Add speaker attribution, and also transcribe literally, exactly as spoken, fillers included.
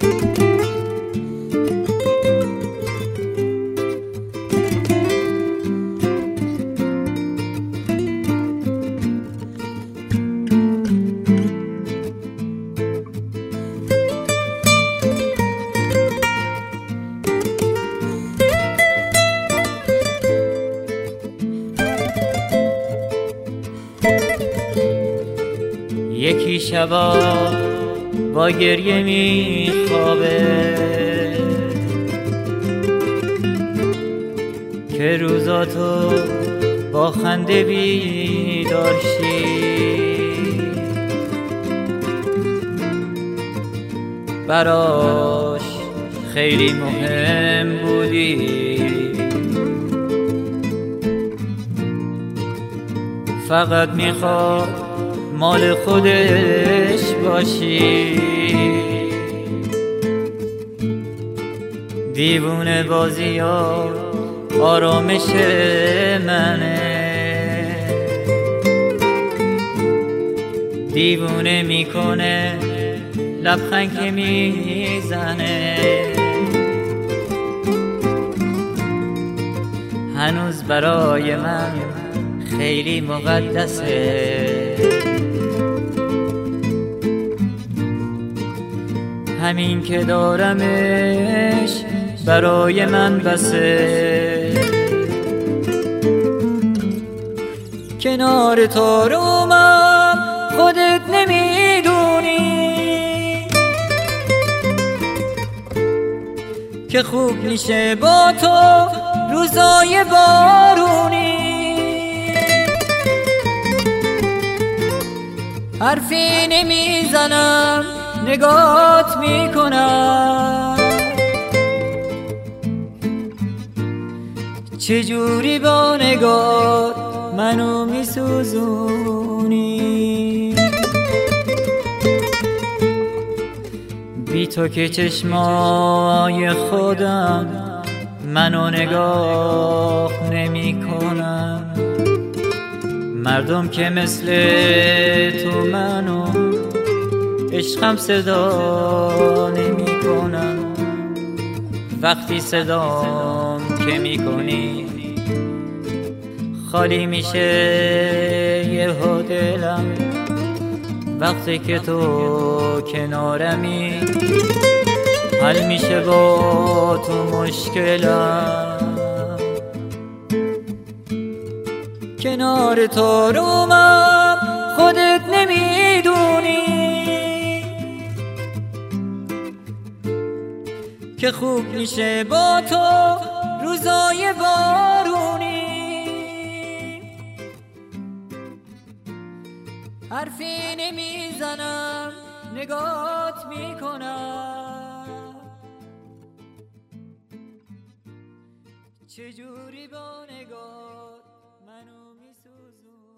Speaker 1: یکی شبا با گریه می خوابه که روزاتو با خنده بیدار شی، براش خیلی مهم بودی، فقط میخواد مال خودش باشی. دیوونه بازی ها آرامش منه، دیوونه میکنه لبخند که میزنه، هنوز برای من خیلی مقدسه. همین که دارمش برای من بسه، کنار تو رومم خودت نمیدونی که خوب میشه با تو روزای بارونی. حرفی نمیزنم نگات میکنم، چجوری با نگات منو میسوزونی. بی تو که چشمای خودم منو نگاه نمی کنن، مردم که مثل تو منو عشقم صدا نمی کنن. وقتی صدام که می کنی خالی میشه یهو دلم، وقتی که تو کنارمی حل میشه با تو مشکلم. کنار تو رومم خودت نمیدونی که خوب میشه با تو روزای بارونی. حرفی نمیزنم نگات میکنم، چجوری با نگات منو میسوزون.